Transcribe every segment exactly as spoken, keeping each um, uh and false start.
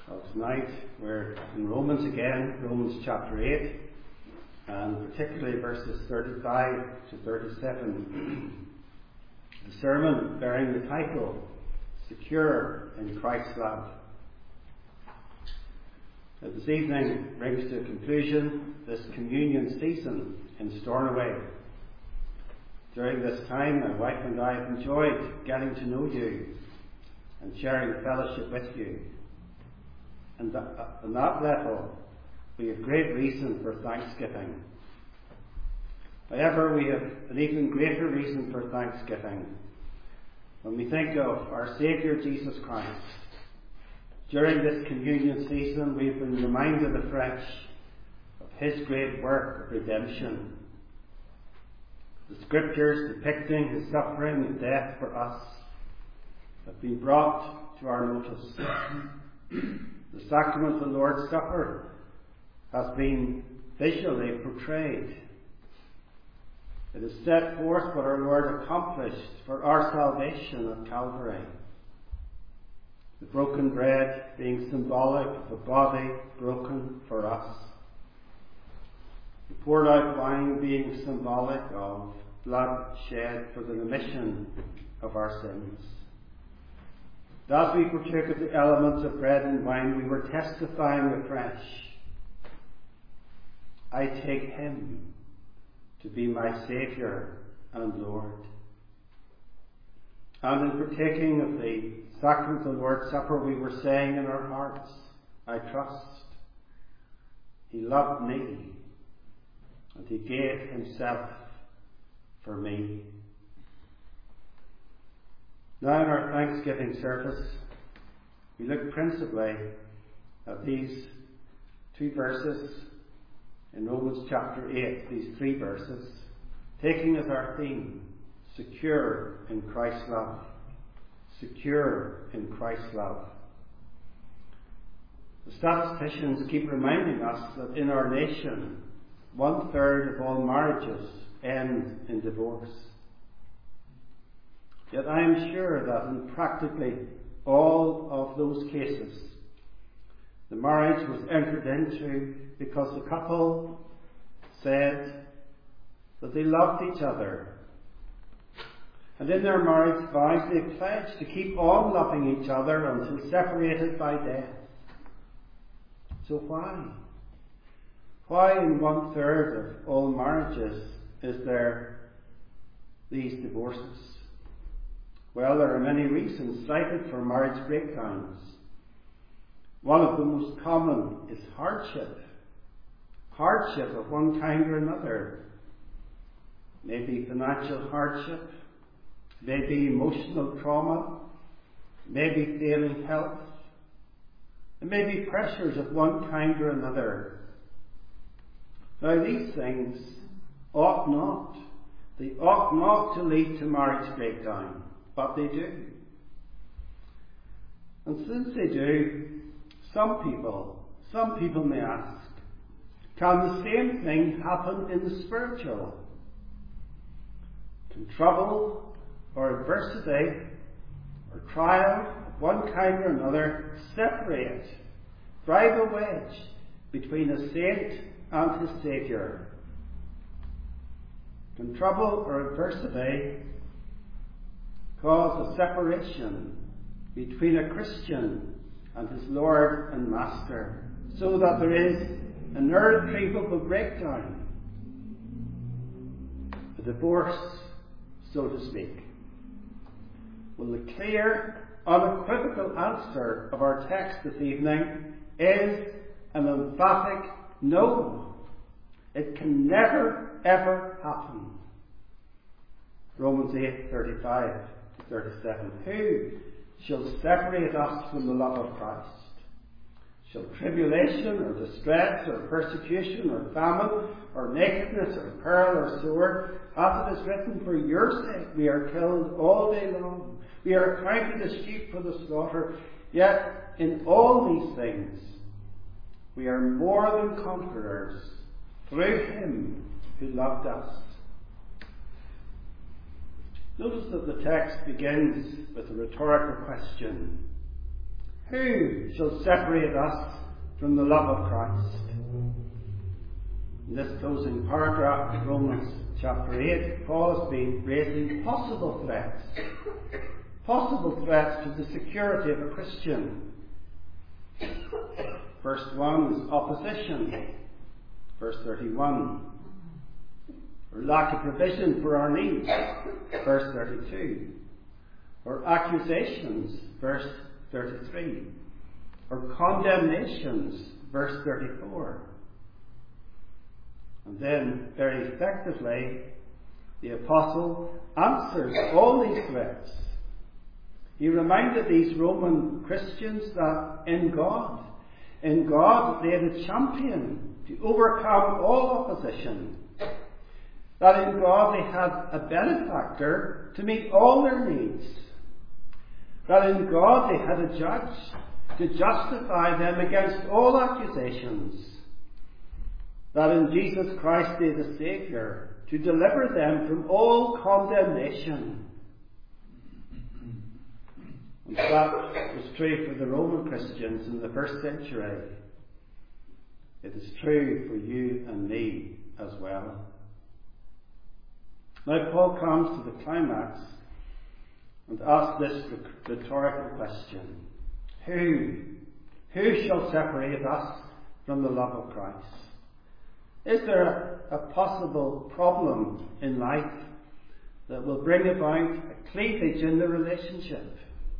Well, tonight we're in Romans again, Romans chapter eight, and particularly verses thirty-five to thirty-seven. The sermon bearing the title, Secure in Christ's Love. Now, this evening brings to a conclusion this communion season in Stornoway. During this time, my wife and I have enjoyed getting to know you and sharing fellowship with you. And on that level, we have great reason for thanksgiving. However, we have an even greater reason for thanksgiving when we think of our Saviour Jesus Christ. During this communion season, we have been reminded afresh of His great work of redemption. The scriptures depicting His suffering and death for us have been brought to our notice. The sacrament of the Lord's Supper has been visually portrayed. It is set forth what our Lord accomplished for our salvation at Calvary. The broken bread being symbolic of a body broken for us. The poured out wine being symbolic of blood shed for the remission of our sins. As we partook of the elements of bread and wine, we were testifying afresh, I take Him to be my Saviour and Lord. And in partaking of the sacrament of the Lord's Supper, we were saying in our hearts, I trust He loved me and He gave Himself for me. Now in our Thanksgiving service, we look principally at these two verses in Romans chapter eight, these three verses, taking as our theme, secure in Christ's love. Secure in Christ's love. The statisticians keep reminding us that in our nation, one third of all marriages end in divorce. Yet I am sure that in practically all of those cases, the marriage was entered into because the couple said that they loved each other. And in their marriage vows they pledged to keep on loving each other until separated by death. So why? Why in one third of all marriages is there these divorces? Well, there are many reasons cited for marriage breakdowns. One of the most common is hardship. Hardship of one kind or another. Maybe financial hardship, maybe emotional trauma, maybe failing health, and maybe pressures of one kind or another. Now these things ought not, they ought not to lead to marriage breakdown. But they do. And since they do, some people, some people may ask, can the same thing happen in the spiritual? Can trouble or adversity or trial of one kind or another separate, drive a wedge between a saint and his Saviour? Can trouble or adversity cause a separation between a Christian and his Lord and Master, so that there is an irretrievable breakdown, a divorce, so to speak? Well, the clear, unequivocal answer of our text this evening is an emphatic no. It can never, ever happen. Romans eight, thirty-five. thirty-seven. Who shall separate us from the love of Christ? Shall tribulation or distress or persecution or famine or nakedness or peril or sword? As it is written, for your sake we are killed all day long. We are accounted as sheep for the slaughter. Yet in all these things we are more than conquerors through Him who loved us. Notice that the text begins with a rhetorical question. Who shall separate us from the love of Christ? In this closing paragraph of Romans chapter eight, Paul has been raising possible threats. Possible threats to the security of a Christian. First one is opposition. Verse thirty-one. Or lack of provision for our needs. Verse thirty-two. Or accusations. Verse thirty-three. Or condemnations. Verse thirty-four. And then, very effectively, the Apostle answers all these threats. He reminded these Roman Christians that in God, in God they had a champion to overcome all opposition. That in God they had a benefactor to meet all their needs. That in God they had a judge to justify them against all accusations. That in Jesus Christ they had a Saviour to deliver them from all condemnation. And that was true for the Roman Christians in the first century. It is true for you and me as well. Now Paul comes to the climax and asks this rhetorical question. Who? Who shall separate us from the love of Christ? Is there a, a possible problem in life that will bring about a cleavage in the relationship?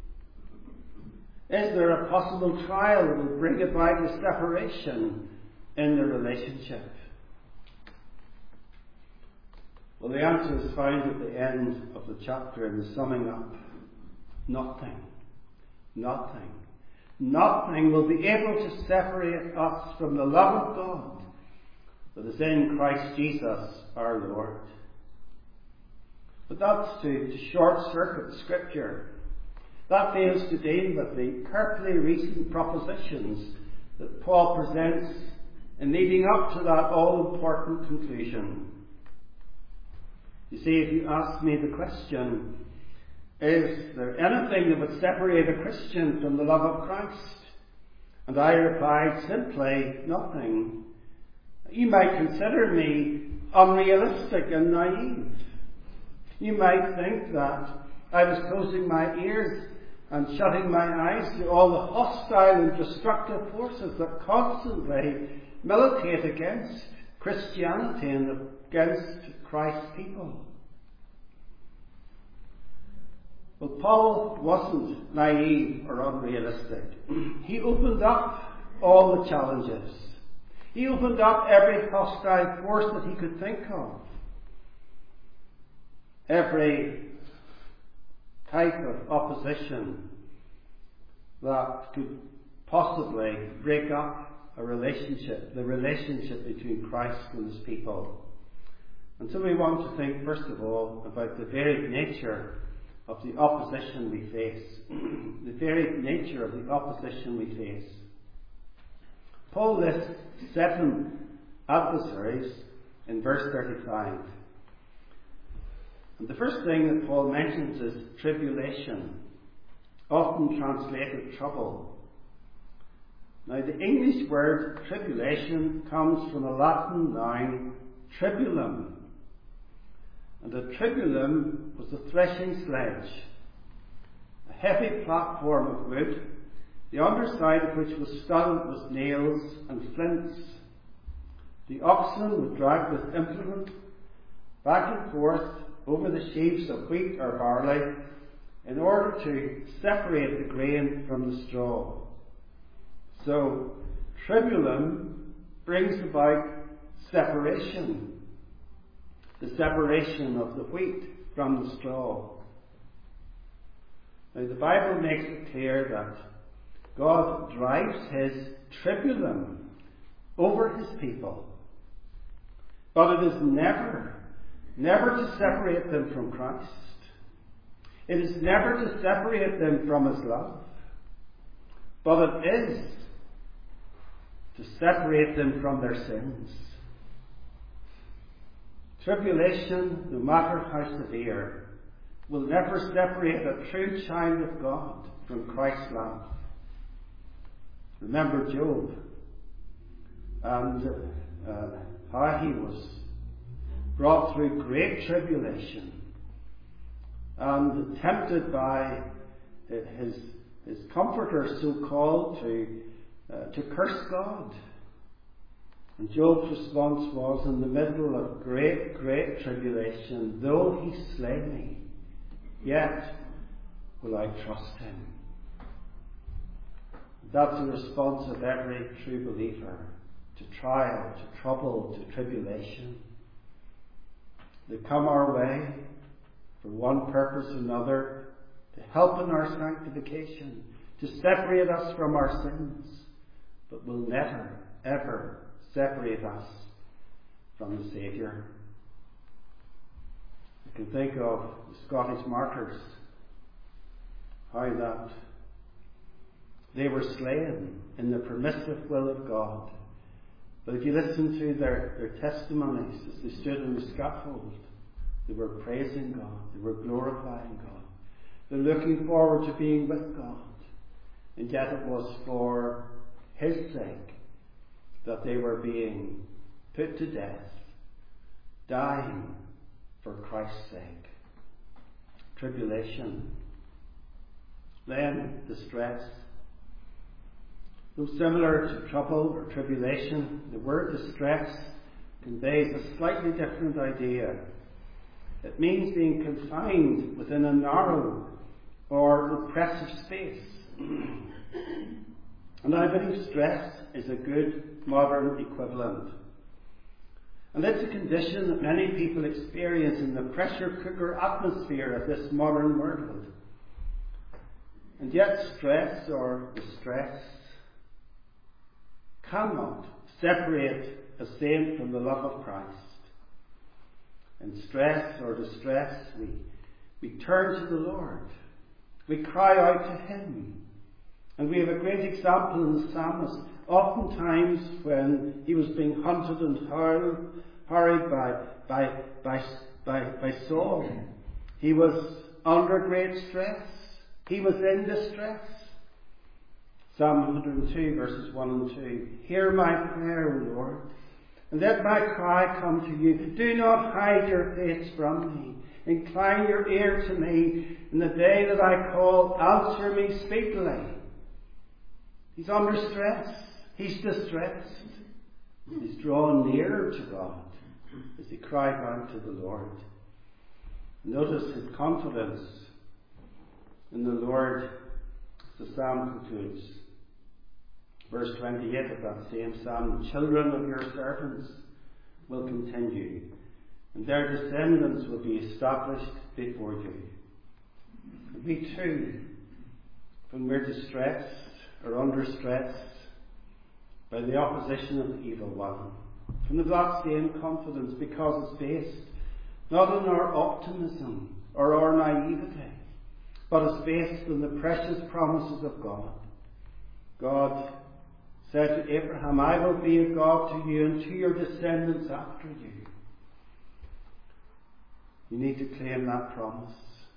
Is there a possible trial that will bring about a separation in the relationship? Well, the answer is found at the end of the chapter in the summing up. Nothing. Nothing. Nothing will be able to separate us from the love of God that is in Christ Jesus our Lord. But that's to, to short-circuit Scripture. That fails to deal with the carefully reasoned propositions that Paul presents in leading up to that all-important conclusion. You see, if you ask me the question, is there anything that would separate a Christian from the love of Christ? And I replied simply, nothing. You might consider me unrealistic and naive. You might think that I was closing my ears and shutting my eyes to all the hostile and destructive forces that constantly militate against Christianity and against Christ's people. Well, Paul wasn't naive or unrealistic. He opened up all the challenges. He opened up every hostile force that he could think of. Every type of opposition that could possibly break up a relationship, the relationship between Christ and his people. And so we want to think, first of all, about the very nature of the opposition we face. The very nature of the opposition we face. Paul lists seven adversaries in verse thirty-five. And the first thing that Paul mentions is tribulation, often translated trouble. Now, the English word tribulation comes from a Latin noun, tribulum. And a tribulum was a threshing sledge, a heavy platform of wood, the underside of which was studded with nails and flints. The oxen would drag this implement back and forth over the sheaves of wheat or barley in order to separate the grain from the straw. So, tribulum brings about separation. The separation of the wheat from the straw. Now, the Bible makes it clear that God drives his tribulum over his people. But it is never, never to separate them from Christ. It is never to separate them from his love. But it is to separate them from their sins. Tribulation, no matter how severe, will never separate a true child of God from Christ's love. Remember Job and uh, how he was brought through great tribulation and tempted by his, his comforter, so-called, to, uh, to curse God. And Job's response was, in the middle of great, great tribulation, though he slay me, yet will I trust him. That's the response of every true believer to trial, to trouble, to tribulation. They come our way for one purpose or another, to help in our sanctification, to separate us from our sins, but will never, ever separate us from the Saviour. You can think of the Scottish martyrs, how that they were slain in the permissive will of God. But if you listen to their, their testimonies as they stood on the scaffold, they were praising God, they were glorifying God, they're looking forward to being with God. And yet it was for His sake that they were being put to death, dying for Christ's sake. Tribulation, then distress. Though similar to trouble or tribulation, the word distress conveys a slightly different idea. It means being confined within a narrow or oppressive space. And I believe stress is a good modern equivalent. And it's a condition that many people experience in the pressure cooker atmosphere of this modern world. And yet stress or distress cannot separate a saint from the love of Christ. In stress or distress, we, we turn to the Lord. We cry out to Him. And we have a great example in the psalmist. Oftentimes when he was being hunted and harried by, by, by, by, by Saul, he was under great stress. He was in distress. Psalm one hundred two, verses one and two. Hear my prayer, O Lord, and let my cry come to you. Do not hide your face from me. Incline your ear to me. In the day that I call, answer me speedily. He's under stress. He's distressed. He's drawn nearer to God as he cried out to the Lord. Notice his confidence in the Lord as the psalm concludes. Verse twenty-eight of that same psalm, the children of your servants will continue, and their descendants will be established before you. We too, when we're distressed or under stress by the opposition of the evil one, can have that same confidence, because it's based not on our optimism or our naivety, but it's based on the precious promises of God. God said to Abraham, I will be a God to you and to your descendants after you. You need to claim that promise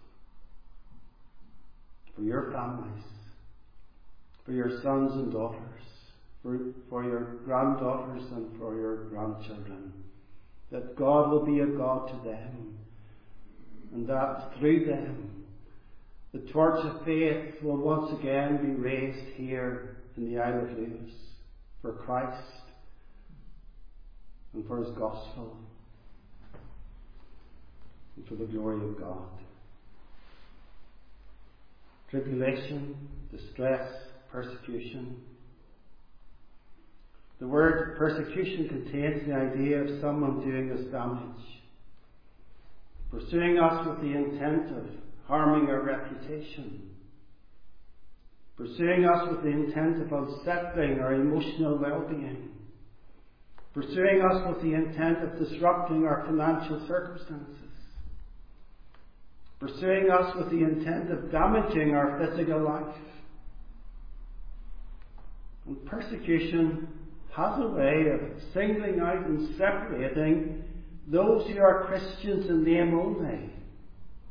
for your families, for your sons and daughters, for, for your granddaughters and for your grandchildren, that God will be a God to them, and that through them the torch of faith will once again be raised here in the Isle of Lewis for Christ and for His gospel and for the glory of God. Tribulation, distress, persecution. The word persecution contains the idea of someone doing us damage, pursuing us with the intent of harming our reputation, pursuing us with the intent of upsetting our emotional well-being, pursuing us with the intent of disrupting our financial circumstances, pursuing us with the intent of damaging our physical life. And persecution has a way of singling out and separating those who are Christians in name only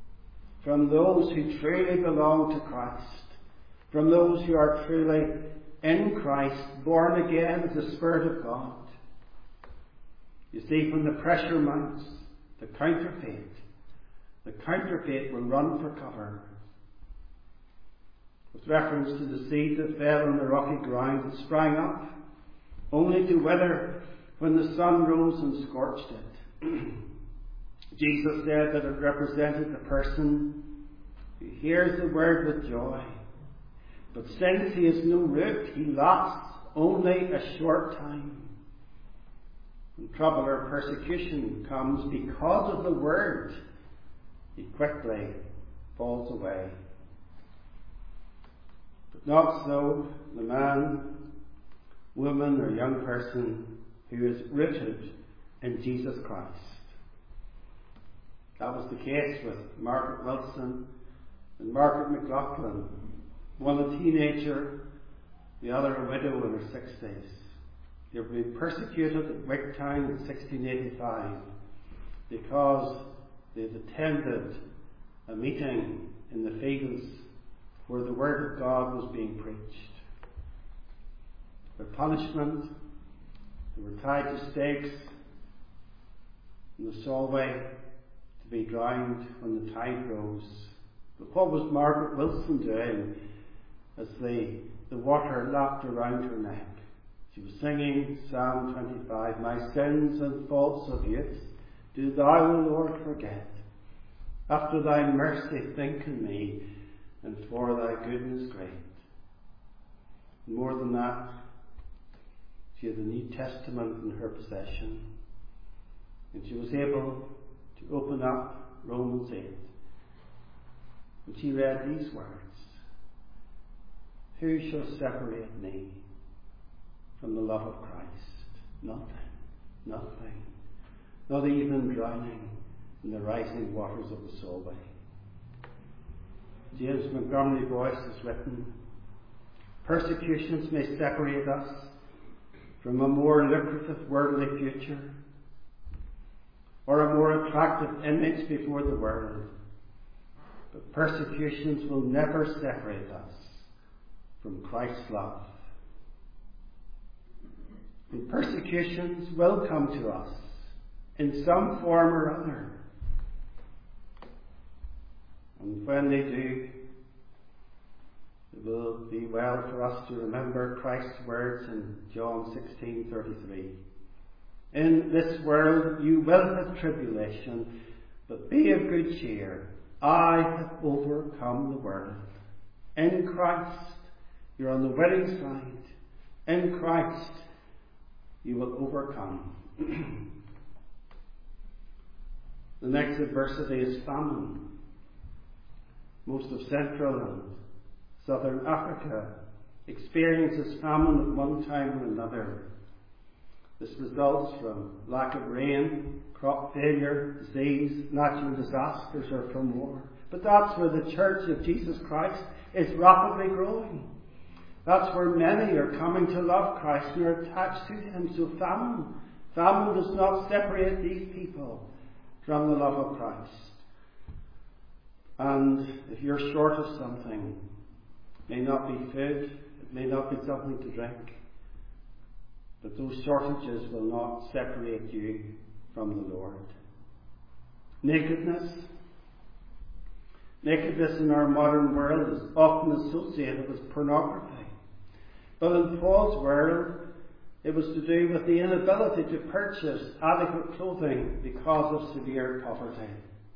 from those who truly belong to Christ, from those who are truly in Christ, born again of the Spirit of God. You see, when the pressure mounts, the counterfeit, the counterfeit will run for cover. With reference to the seed that fell on the rocky ground, it sprang up, only to wither when the sun rose and scorched it. Jesus said that it represented the person who hears the word with joy, but since he has no root, he lasts only a short time. When trouble or persecution comes because of the word, he quickly falls away. But not so the man, woman, or young person who is rooted in Jesus Christ. That was the case with Margaret Wilson and Margaret McLaughlin, one a teenager, the other a widow in her sixties. They were being persecuted at Wigtown in sixteen eighty-five because they had attended a meeting in the fields where the Word of God was being preached. Their punishment, they were tied to stakes in the Solway to be drowned when the tide rose. But what was Margaret Wilson doing as the, the water lapped around her neck? She was singing Psalm twenty-five, "My sins and faults of youth do thou, O Lord, forget. After thy mercy think on me, and for thy goodness great." More than that, she had the New Testament in her possession, and she was able to open up Romans eight. And she read these words: "Who shall separate me from the love of Christ? Nothing, nothing, not even drowning in the rising waters of the Solway." James Montgomery Boyce has written, "Persecutions may separate us from a more lucrative worldly future or a more attractive image before the world, but persecutions will never separate us from Christ's love." And persecutions will come to us in some form or other. And when they do, it will be well for us to remember Christ's words in John sixteen thirty-three. "In this world you will have tribulation, but be of good cheer. I have overcome the world." In Christ, you're on the winning side. In Christ, you will overcome. The next adversity is famine. Most of Central and Southern Africa experiences famine at one time or another. This results from lack of rain, crop failure, disease, natural disasters, or from war. But that's where the Church of Jesus Christ is rapidly growing. That's where many are coming to love Christ and are attached to Him. So famine, famine does not separate these people from the love of Christ. And if you're short of something, it may not be food, it may not be something to drink, but those shortages will not separate you from the Lord. Nakedness. Nakedness in our modern world is often associated with pornography. But in Paul's world, it was to do with the inability to purchase adequate clothing because of severe poverty.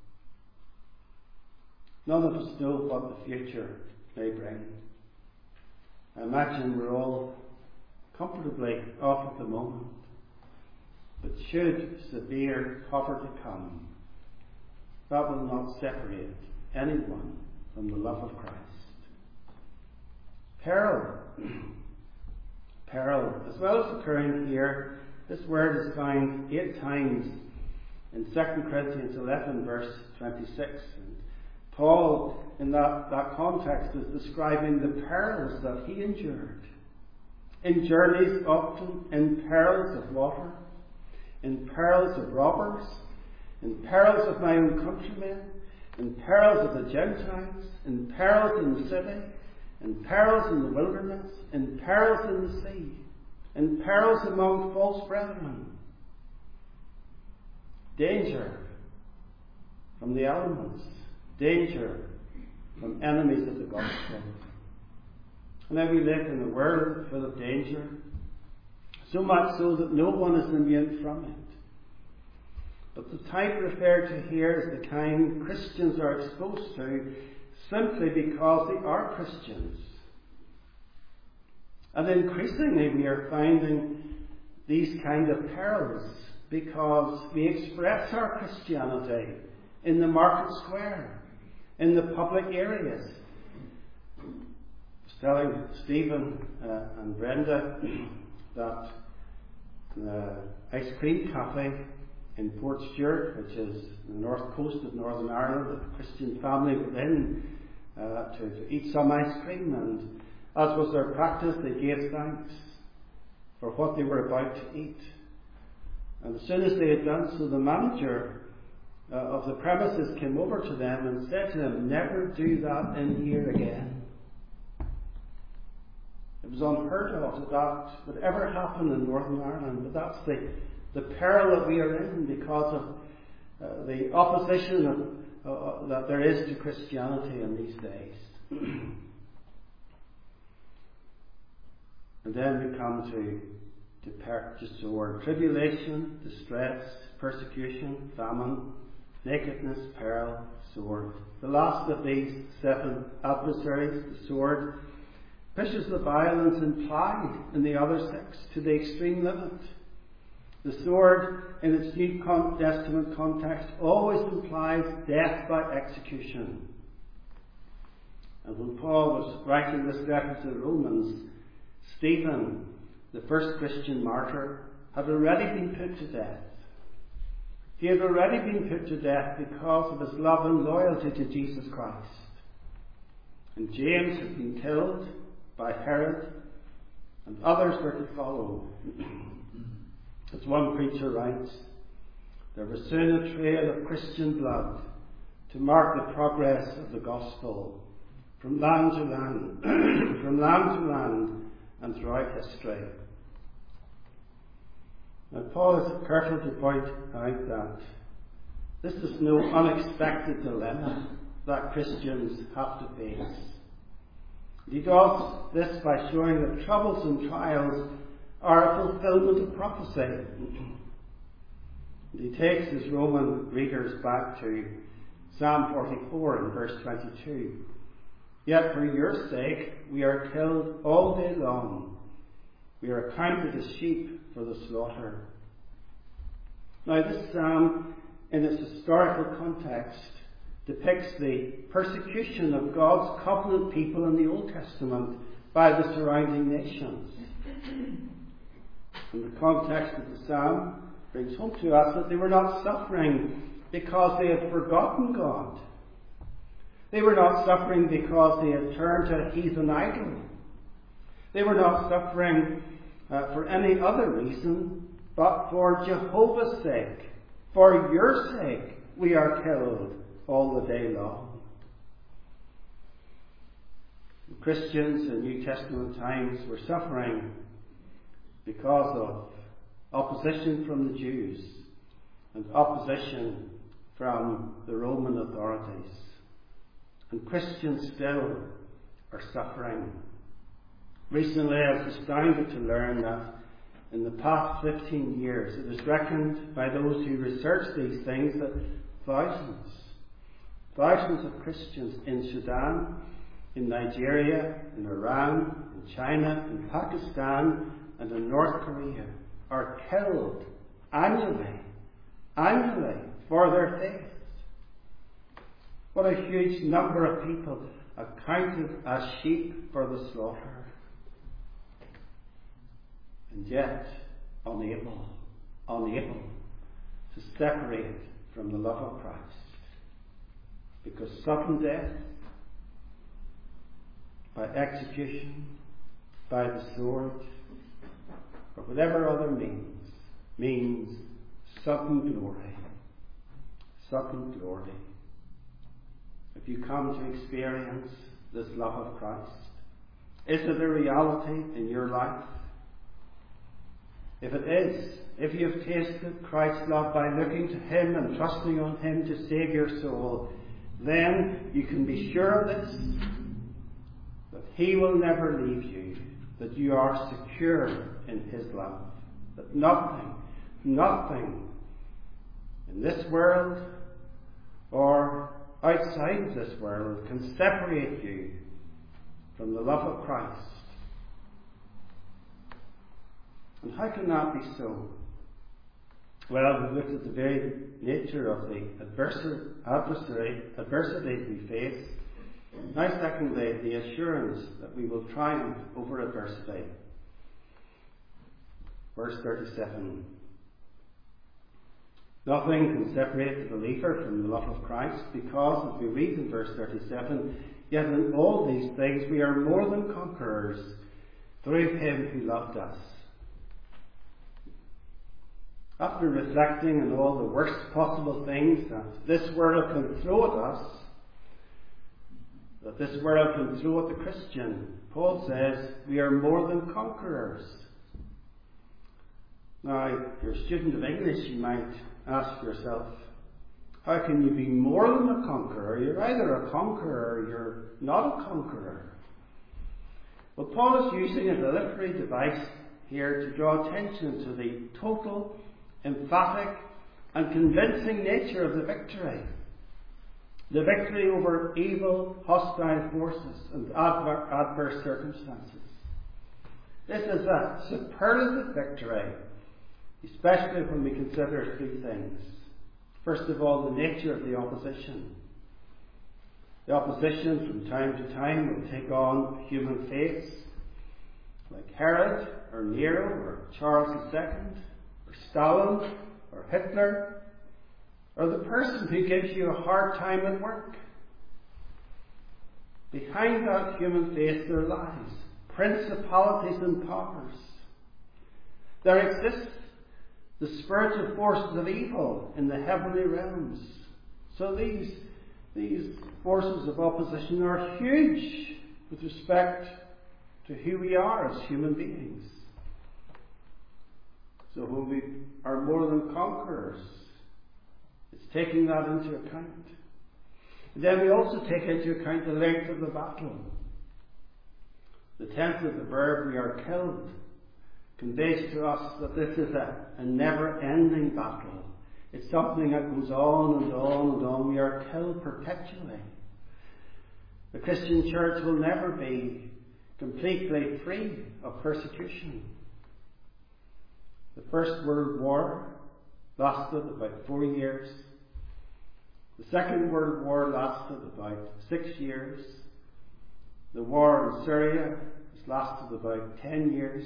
None of us know what the future may bring. I imagine we're all comfortably off at the moment. But should severe poverty come, that will not separate anyone from the love of Christ. Peril. Peril. As well as occurring here, this word is found eight times in Second Corinthians eleven, verse twenty-six. And Paul, in that, that context, is describing the perils that he endured. In journeys often, in perils of water, in perils of robbers, in perils of my own countrymen, in perils of the Gentiles, in perils in the city, in perils in the wilderness, in perils in the sea, in perils among false brethren, danger from the elements, danger from enemies of the gospel. And now we live in a world full of danger, so much so that no one is immune from it. But the type referred to here is the kind Christians are exposed to simply because they are Christians. And increasingly we are finding these kind of perils because we express our Christianity in the market square, in the public areas. I was telling Stephen uh, and Brenda that the ice cream cafe in Port Stewart, which is the north coast of Northern Ireland, a Christian family were in uh, to, to eat some ice cream, and as was their practice, they gave thanks for what they were about to eat. And as soon as they had done so, the manager uh, of the premises came over to them and said to them, "Never do that in here again." It was unheard of that that would ever happen in Northern Ireland, but that's the the peril that we are in because of uh, the opposition of, uh, that there is to Christianity in these days. And then we come to, to purchase the word tribulation, distress, persecution, famine, nakedness, peril, sword. The last of these seven adversaries, the sword, pushes the violence implied in the other six to the extreme limit. The sword, in its New Testament context, always implies death by execution. And when Paul was writing this letter to the Romans, Stephen, the first Christian martyr, had already been put to death. He had already been put to death because of his love and loyalty to Jesus Christ. And James had been killed by Herod, and others were to follow. As one preacher writes, there was soon a trail of Christian blood to mark the progress of the gospel from land to land, from land to land, and throughout history. Now Paul is careful to point out that this is no unexpected dilemma that Christians have to face. He does this by showing that troubles and trials are a fulfillment of prophecy. He takes his Roman readers back to Psalm forty-four and verse twenty-two. Yet for your sake we are killed all day long. We are accounted as sheep for the slaughter. Now this psalm, in its historical context, depicts the persecution of God's covenant people in the Old Testament by the surrounding nations. And the context of the psalm brings home to us that they were not suffering because they had forgotten God. They were not suffering because they had turned to a heathen idol. They were not suffering uh, for any other reason, but for Jehovah's sake. For your sake we are killed all the day long. The Christians in New Testament times were suffering because of opposition from the Jews and opposition from the Roman authorities. And Christians still are suffering. Recently I was astounded to learn that in the past fifteen years it is reckoned by those who research these things that thousands, thousands of Christians in Sudan, in Nigeria, in Iran, in China, in Pakistan, and in North Korea are killed annually, annually for their faith. What a huge number of people accounted as sheep for the slaughter. And yet, unable, unable to separate from the love of Christ. Because sudden death, by execution, by the sword, or whatever other means, means sudden glory. Sudden glory. If you come to experience this love of Christ, Is it a reality in your life? If it is, if you have tasted Christ's love by looking to Him and trusting on Him to save your soul, then you can be sure of this, that He will never leave you, that you are secure in His love, that nothing, nothing in this world or outside of this world can separate you from the love of Christ. And how can that be so? Well, we've looked at the very nature of the adversary, adversary, adversity we face. Now, secondly, the assurance that we will triumph over adversity. Verse thirty-seven. Nothing can separate the believer from the love of Christ, because, as we read in verse thirty-seven, yet in all these things we are more than conquerors through Him who loved us. After reflecting on all the worst possible things that this world can throw at us, that this world can throw at the Christian, Paul says we are more than conquerors. Now, if you're a student of English, you might ask yourself, how can you be more than a conqueror? You're either a conqueror or you're not a conqueror. Well, Paul is using a literary device here to draw attention to the total, emphatic and convincing nature of the victory. The victory over evil, hostile forces and adver- adverse circumstances. This is a superlative victory, especially when we consider three things. First of all, the nature of the opposition. The opposition from time to time will take on human faiths, like Herod, or Nero, or Charles the Second, or Stalin, or Hitler, or the person who gives you a hard time at work. Behind that human face there lies principalities and powers. There exists the spiritual forces of evil in the heavenly realms. So these, these forces of opposition are huge with respect to who we are as human beings. So when we are more than conquerors, it's taking that into account. And then we also take into account the length of the battle. The tense of the verb "we are killed" conveys to us that this is a, a never-ending battle. It's something that goes on and on and on. We are killed perpetually. The Christian church will never be completely free of persecution. The First World War lasted about four years. The Second World War lasted about six years. The war in Syria has lasted about ten years.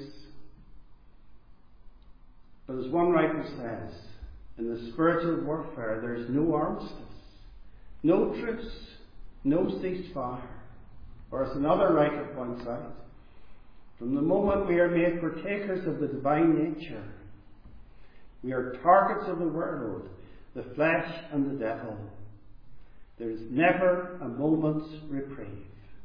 But as one writer says, in the spiritual warfare there is no armistice, no truce, no ceasefire. Or as another writer points out, from the moment we are made partakers of the divine nature, we are targets of the world, the flesh and the devil. There is never a moment's reprieve.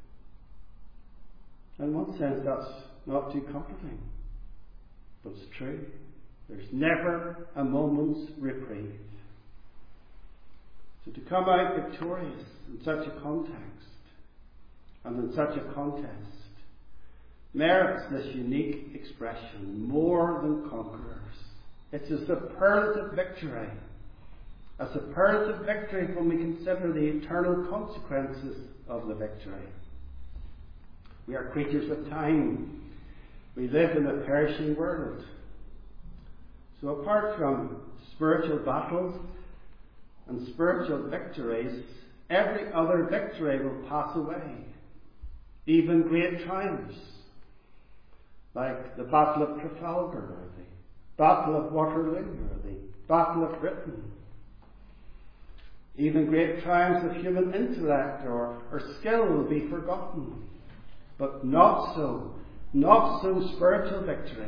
In one sense, that's not too comforting, but it's true. There's never a moment's reprieve. So to come out victorious in such a context and in such a contest merits this unique expression, more than conquerors. It's a superlative victory. A superlative victory when we consider the eternal consequences of the victory. We are creatures of time. We live in a perishing world. So apart from spiritual battles and spiritual victories, every other victory will pass away. Even great triumphs, like the Battle of Trafalgar, or the Battle of Waterloo, or the Battle of Britain. Even great triumphs of human intellect or, or skill will be forgotten. But not so, not so spiritual victories.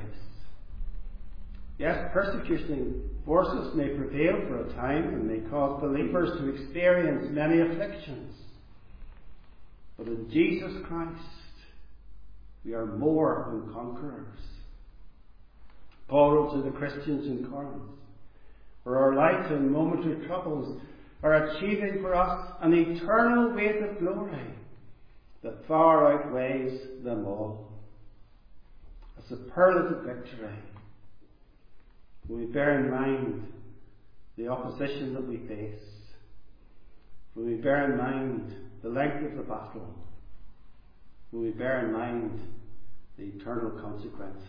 Yes, persecuting forces may prevail for a time and may cause believers to experience many afflictions. But in Jesus Christ, We are more than conquerors. Paul wrote to the Christians in Corinth, for our light and momentary troubles are achieving for us an eternal weight of glory that far outweighs them all. A superlative victory. When we bear in mind the opposition that we face, when we bear in mind the length of the battle, when we bear in mind the eternal consequences.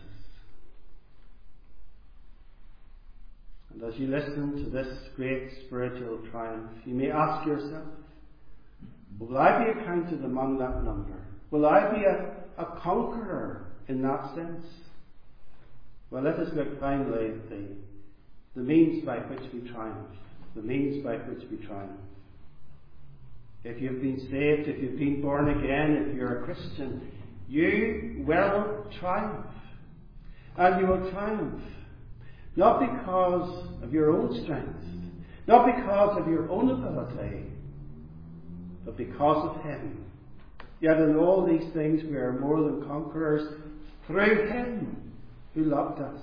And as you listen to this great spiritual triumph, you may ask yourself, will I be accounted among that number? Will I be a, a conqueror in that sense? Well, let us look finally at the, the means by which we triumph. The means by which we triumph. If you've been saved, if you've been born again, if you're a Christian, you will triumph. And you will triumph not because of your own strength, not because of your own ability, but because of Him. Yet in all these things we are more than conquerors through Him who loved us.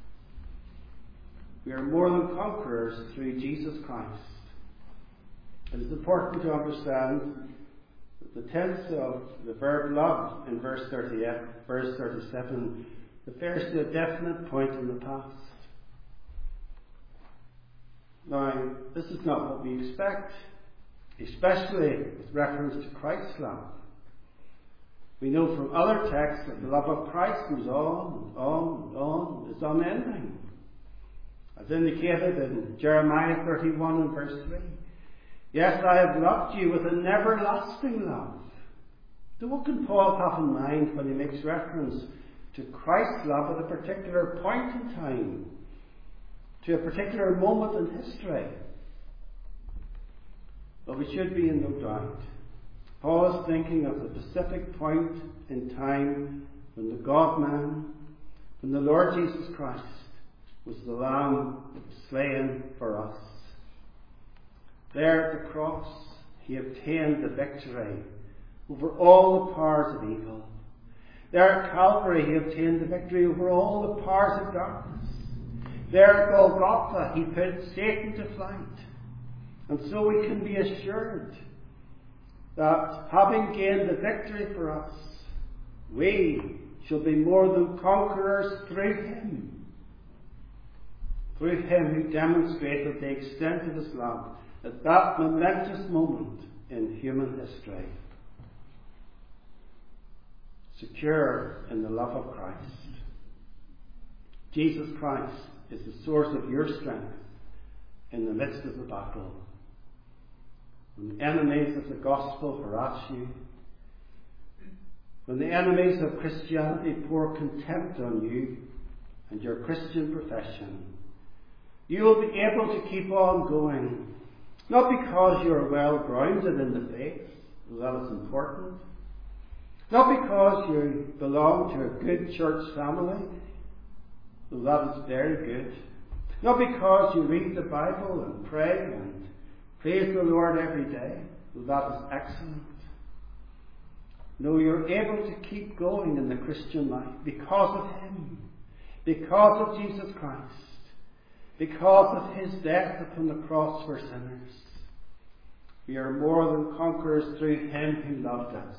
We are more than conquerors through Jesus Christ. It is important to understand that the tense of the verb love in verse thirty-eight, verse thirty-seven refers to a definite point in the past. Now, this is not what we expect, especially with reference to Christ's love. We know from other texts that the love of Christ goes on and on and on, it's unending. As indicated in Jeremiah thirty-one and verse three. Yes, I have loved you with an everlasting love. So what can Paul have in mind when he makes reference to Christ's love at a particular point in time, to a particular moment in history? Well, we should be in no doubt. Paul is thinking of the specific point in time when the God-man, when the Lord Jesus Christ was the Lamb slain for us. There at the cross, He obtained the victory over all the powers of evil. There at Calvary, He obtained the victory over all the powers of darkness. There at Golgotha, He put Satan to flight. And so we can be assured that having gained the victory for us, we shall be more than conquerors through Him. Through Him who demonstrated the extent of His love at that momentous moment in human history. Secure in the love of Christ. Jesus Christ is the source of your strength in the midst of the battle. When the enemies of the gospel harass you, when the enemies of Christianity pour contempt on you and your Christian profession, you will be able to keep on going. Not because you are well grounded in the faith, that is important. Not because you belong to a good church family, though that is very good. Not because you read the Bible and pray and praise the Lord every day, though that is excellent. No, you're able to keep going in the Christian life because of Him, because of Jesus Christ, because of His death upon the cross for sinners. We are more than conquerors through Him who loved us.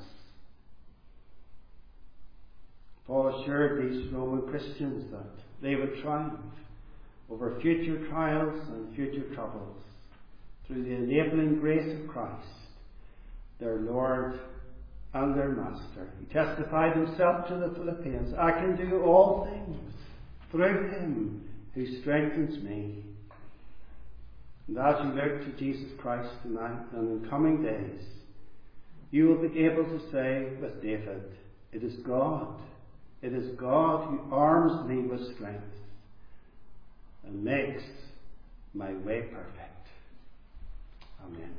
Paul assured these Roman Christians that they would triumph over future trials and future troubles through the enabling grace of Christ, their Lord and their Master. He testified Himself to the Philippians, I can do all things through Him who strengthens me. And as you look to Jesus Christ tonight and in coming days, you will be able to say with David, it is God, it is God who arms me with strength and makes my way perfect. Amen.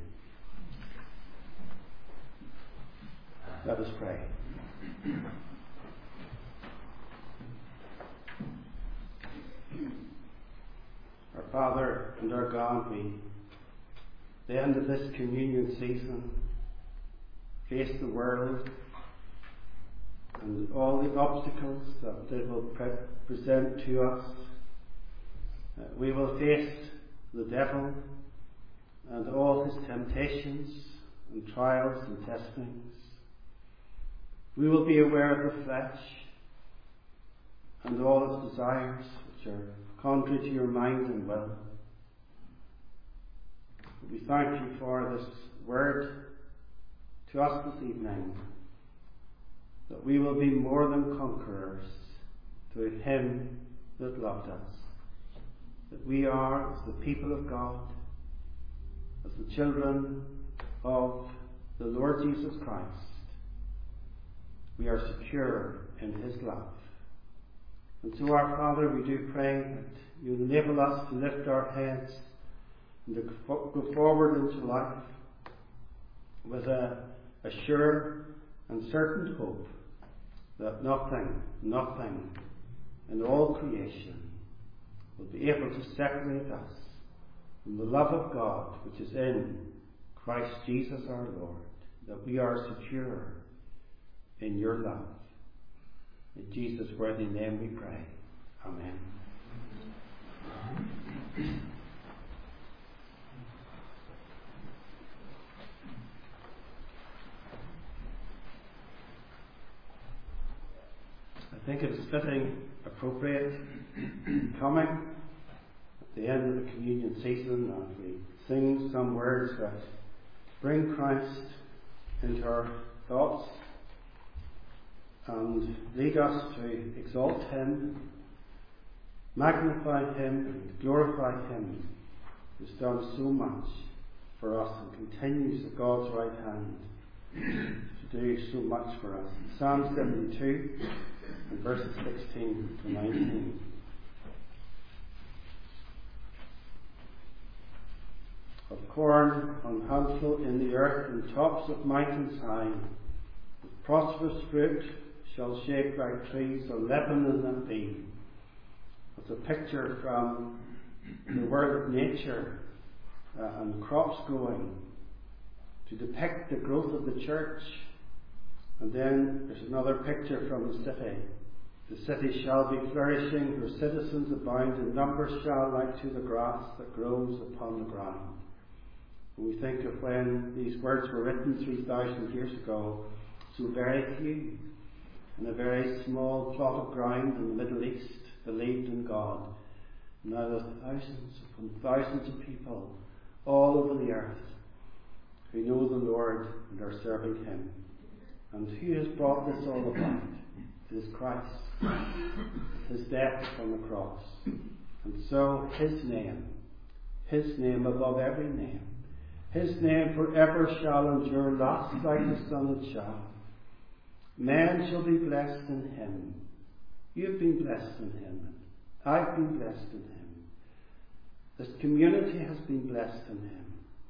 Let us pray. Our Father and our God, we, at the end of this communion season, face the world, and all the obstacles that they will pre- present to us. Uh, we will face the devil and all his temptations and trials and testings. We will be aware of the flesh and all its desires which are contrary to your mind and will. We thank you for this word to us this evening, that we will be more than conquerors through him that loved us. That we are, as the people of God, as the children of the Lord Jesus Christ, we are secure in his love. And so, our Father, we do pray that you enable us to lift our heads and to go forward into life with a, a sure and certain hope that nothing, nothing in all creation will be able to separate us from the love of God which is in Christ Jesus our Lord, that we are secure in your love. In Jesus' worthy name we pray. Amen. I think it is fitting, appropriate, coming at the end of the communion season, as we sing some words that bring Christ into our thoughts and lead us to exalt him, magnify him, and glorify him who's done so much for us and continues at God's right hand to do so much for us. Psalm seventy-two and verses sixteen to nineteen. Of corn on handful in the earth, and tops of mountains high, with prosperous fruit shall shake like trees of Lebanon and be. It's a picture from the world of nature uh, and crops growing to depict the growth of the church. And then there's another picture from the city. The city shall be flourishing, her citizens abound, and numbers shall like to the grass that grows upon the ground. When we think of when these words were written three thousand years ago, so very few in a very small plot of ground in the Middle East believed in God. Now there's thousands upon thousands of people all over the earth who know the Lord and are serving him. And who has brought this all about? It is Christ, his death on the cross. And so his name, his name above every name, his name forever shall endure, last like the sun it shall. Men shall be blessed in him. You've been blessed in him. I've been blessed in him. This community has been blessed in him.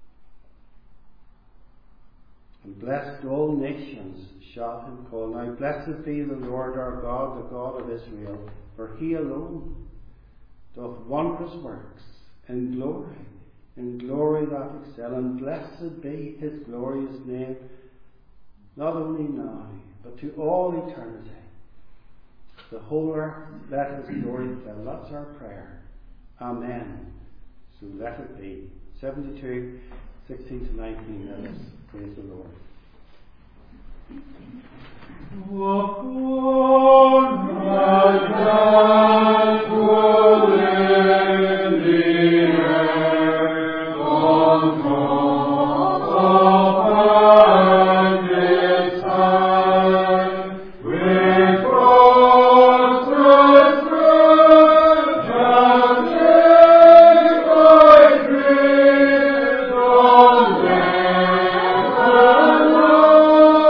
And blessed all nations shall him call. Now blessed be the Lord our God, the God of Israel, for he alone doth wondrous works in glory, in glory that excel. And blessed be his glorious name, not only now, but to all eternity. The whole earth let his glory fill. That's our prayer. Amen. So let it be. seventy-two, sixteen to nineteen. Let us praise the Lord.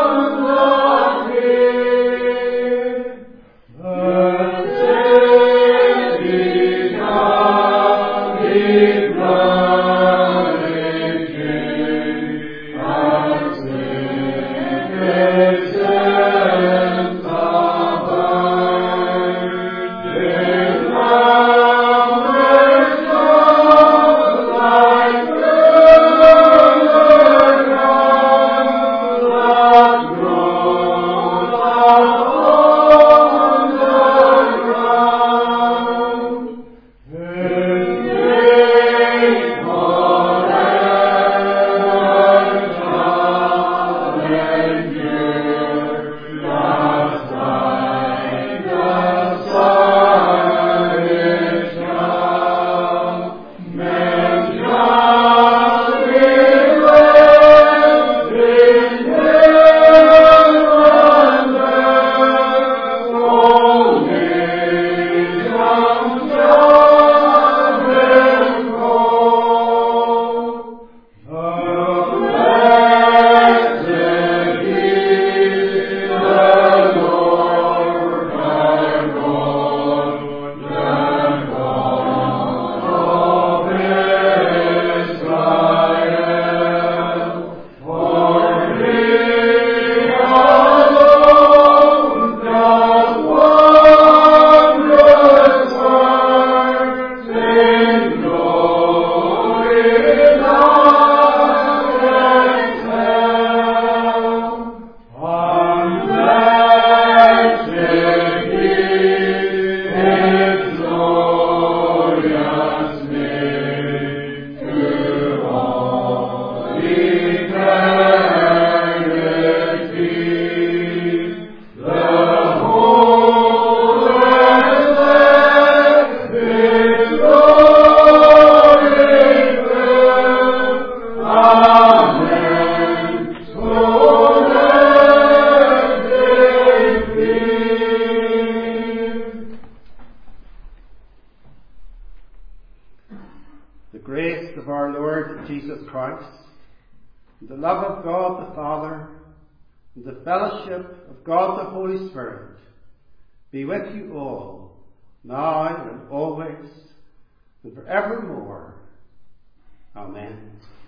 Amen. grace of our Lord Jesus Christ, and the love of God the Father, and the fellowship of God the Holy Spirit be with you all, now and always, and forevermore. Amen.